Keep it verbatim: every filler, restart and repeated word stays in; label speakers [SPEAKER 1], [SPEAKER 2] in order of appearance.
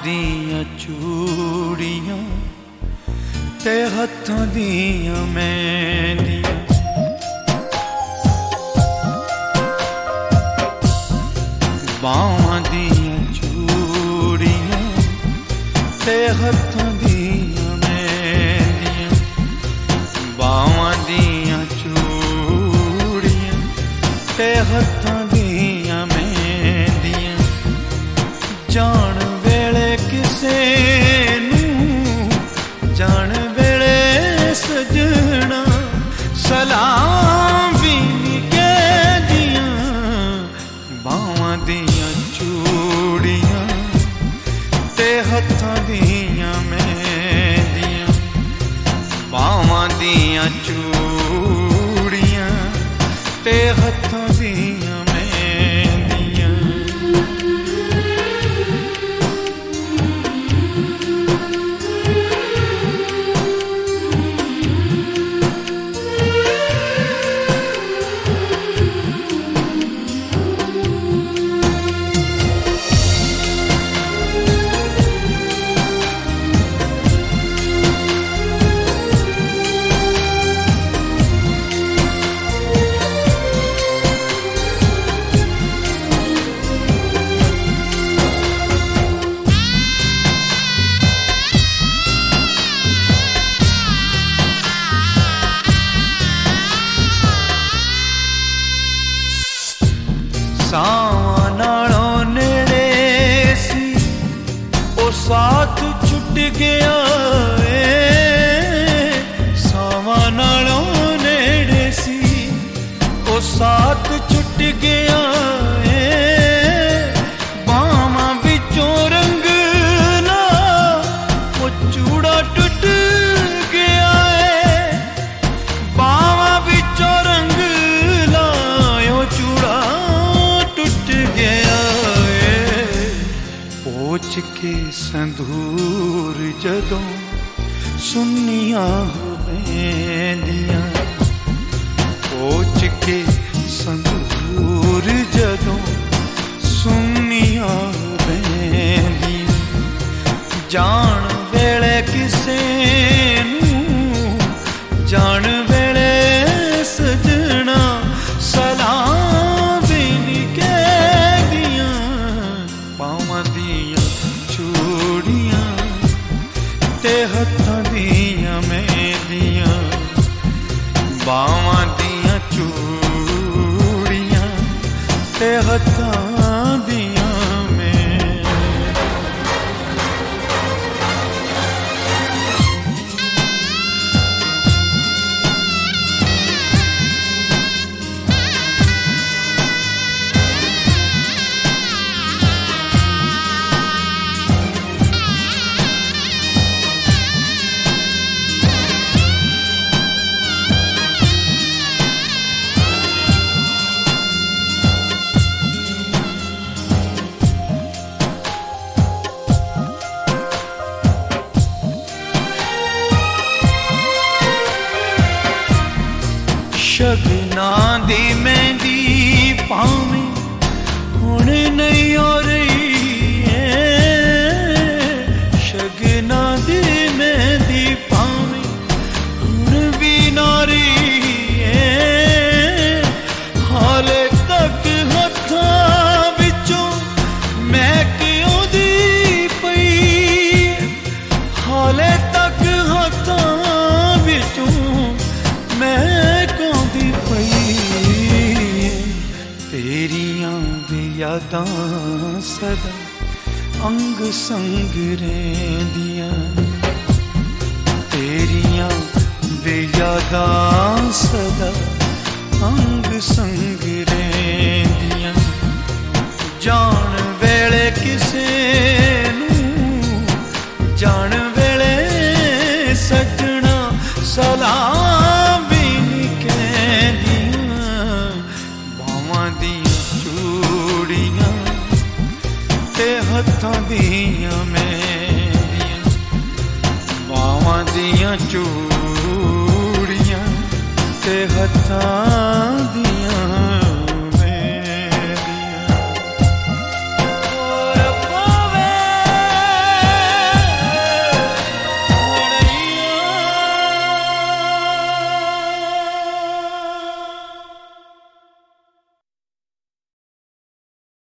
[SPEAKER 1] दियां चूड़ियां ते हत्थां दियां मेहंदियां, बावां दियां चूड़ियां ते हत्थां दियां मेहंदियां, बावां दियां चूड़ियां ते हत्थां दियां मेहंदियां, जान वेले किसे नूं जान वेले सजना सलाम भी नहीं कहदियां, बावां दियां चूड़ियां ते हत्थां दियां मेहंदियां, बावां दियां चूड़ियां ते हत्थां दियां मेहंदियां। सावां नालों नेड़े सी ओ साथ छुट गया ए, सावां नालों नेड़े सी ओ साथ छुट गया ए, बावां विचों रंग ला ओ चूड़ा टुट गया ए, बावां विचों रंग ला ओ चूड़ा पोच के संदूर जदों सुन्नियां होवेंदियां, पोच के संदूर जदों सुन्नियां होवेंदियां, जान वेले किसे नूं जान वेले सजना सलाम भी नहीं कहदियां, बावां दियां चूड़ियां ते हत्थां दियां मेहंदियां, बावां दियां चूड़ियां ते हत्थां दियां शगना दी मेहंदी पावें हुण नहीं हो रही है, शगना दी मेहंदी पावें हुण भी ना रही है, हाले तक हत्थां विचों महक आउंदी पई, हाले तक हत्थां विचों महक आउंदी पई, तेरियां दी यादां सदा अंग संग रहिंदियां, तेरियां दी यादां सदा अंग संग रहिंदियां, जान वेले किसे नूं जान वेले सजना सलाम भी नहीं कहदियां, बावां दियां चूड़ियां ते हत्थां दियां मेहंदियां, बावां दियां चूड़ियां ते हत्थां